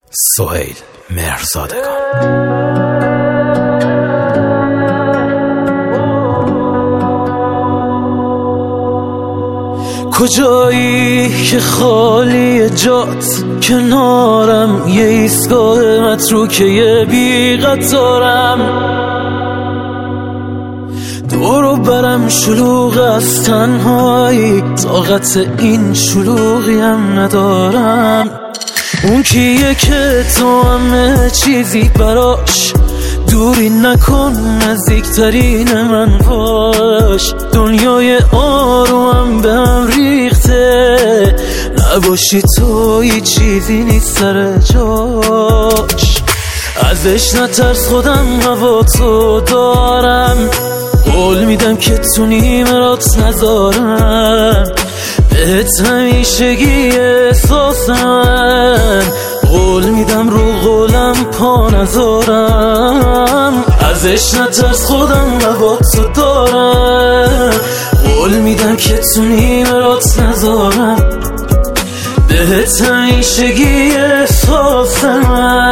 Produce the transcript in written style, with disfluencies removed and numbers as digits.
سهیل مهرزادگان. کجایی که خالی جات کنارم، یه ایستگاه متروکه یه بی قطارم، دورو برم شلوغ از تنهایی، طاقت این شلوغی هم ندارم. اون کیه که تو همه چیزی براش، دوری نکن نزدیکترین من باش. دنیای آرومم به هم ریخته، نباشی تو هیچ چیزی نیست سر جاش. ازش نترس خودم هوا تو دارم، قول میدم که تو نیمرات نذارم. بهت همیشگی احساس من، قول میدم رو قولم پا نذارم. ازش نترس خودم هوا تو دارم، قول میدم که تو نیمرات نذارم. بهت همیشگی احساس من.